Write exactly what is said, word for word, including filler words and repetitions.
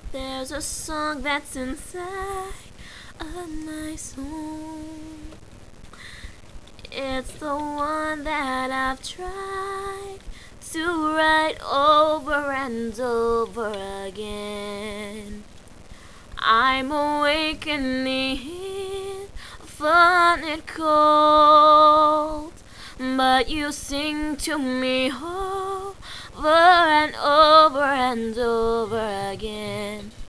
There's a song that's inside a nice song. It's the one that I've tried to write over and over again. I'm awakening from it cold, but you sing to me over and over and over again.